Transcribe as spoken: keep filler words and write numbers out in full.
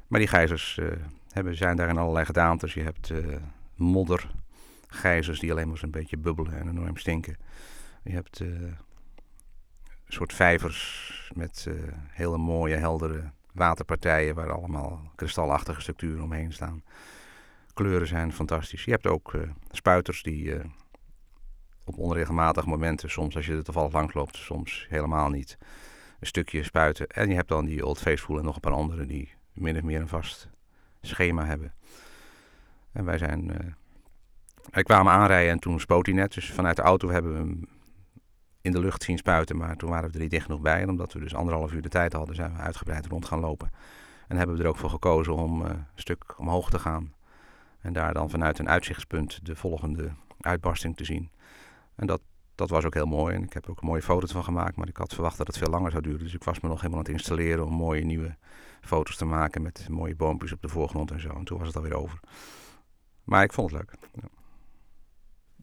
Maar die gijzers uh, hebben, zijn daar in allerlei gedaantes. Je hebt uh, moddergijzers die alleen maar zo'n beetje bubbelen en enorm stinken. Je hebt uh, een soort vijvers met uh, hele mooie, heldere waterpartijen waar allemaal kristalachtige structuren omheen staan. Kleuren zijn fantastisch. Je hebt ook uh, spuiters die uh, op onregelmatige momenten, soms als je er toevallig langs loopt, soms helemaal niet, een stukje spuiten. En je hebt dan die Old Faithful en nog een paar andere die min of meer een vast schema hebben. En wij zijn... Uh, wij kwamen aanrijden en toen spoot hij net. Dus vanuit de auto hebben we hem in de lucht zien spuiten. Maar toen waren we er niet dicht genoeg bij. En omdat we dus anderhalf uur de tijd hadden, zijn we uitgebreid rond gaan lopen. En hebben we er ook voor gekozen om uh, een stuk omhoog te gaan. En daar dan vanuit een uitzichtspunt de volgende uitbarsting te zien. En dat, dat was ook heel mooi. En ik heb er ook een mooie foto's van gemaakt. Maar ik had verwacht dat het veel langer zou duren. Dus ik was me nog helemaal aan het installeren om mooie nieuwe foto's te maken. Met mooie boompjes op de voorgrond en zo. En toen was het alweer over. Maar ik vond het leuk. Ja.